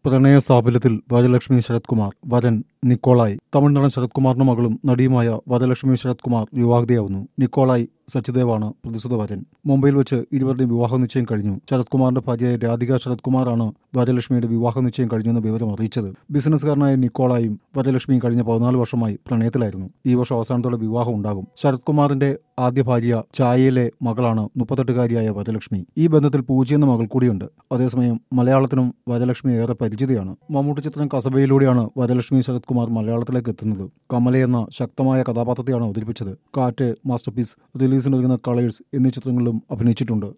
പ്രണയ സാഫല്യത്തിൽ വരലക്ഷ്മി ശരത് കുമാർ. വരൻ നിക്കോളായി. തമിഴ് നടൻ ശരത് കുമാറിന്റെ മകളും നടിയുമായ വരലക്ഷ്മി ശരത് കുമാർ വിവാഹിതയാവുന്നു. നിക്കോളായി സച്ദേവാണ് പ്രതിസുത വരൻ. മുംബൈയിൽ വെച്ച് ഇരുവരുടെയും വിവാഹ നിശ്ചയം കഴിഞ്ഞു. ശരത് കുമാറിന്റെ ഭാര്യയായ രാധിക ശരത് കുമാറാണ് വരലക്ഷ്മിയുടെ വിവാഹ നിശ്ചയം കഴിഞ്ഞെന്ന വിവരം അറിയിച്ചത്. ബിസിനസ്സുകാരനായ നിക്കോളായും വരലക്ഷ്മിയും കഴിഞ്ഞ 14 വർഷമായി പ്രണയത്തിലായിരുന്നു. ഈ വർഷം അവസാനത്തോടെ വിവാഹം ഉണ്ടാകും. ശരത് കുമാറിന്റെ ആദ്യ ഭാര്യ ഛായയിലെ മകളാണ് 38-കാരിയായ വരലക്ഷ്മി. ഈ ബന്ധത്തിൽ പൂജ എന്ന മകൾ കൂടിയുണ്ട്. അതേസമയം മലയാളത്തിനും വരലക്ഷ്മി ഏറെ പരിചിതയാണ്. മമ്മൂട്ടി ചിത്രം കസബയിലൂടെയാണ് വരലക്ഷ്മി ശരത് കുമാർ മലയാളത്തിലേക്ക് എത്തുന്നത്. കമല എന്ന ശക്തമായ കഥാപാത്രത്തെയാണ് അവതരിപ്പിച്ചത്. കാറ്റ്, മാസ്റ്റർപീസ്, റിലീസിനൊരുങ്ങുന്ന കളേഴ്സ് എന്നീ ചിത്രങ്ങളിലും അഭിനയിച്ചിട്ടുണ്ട്.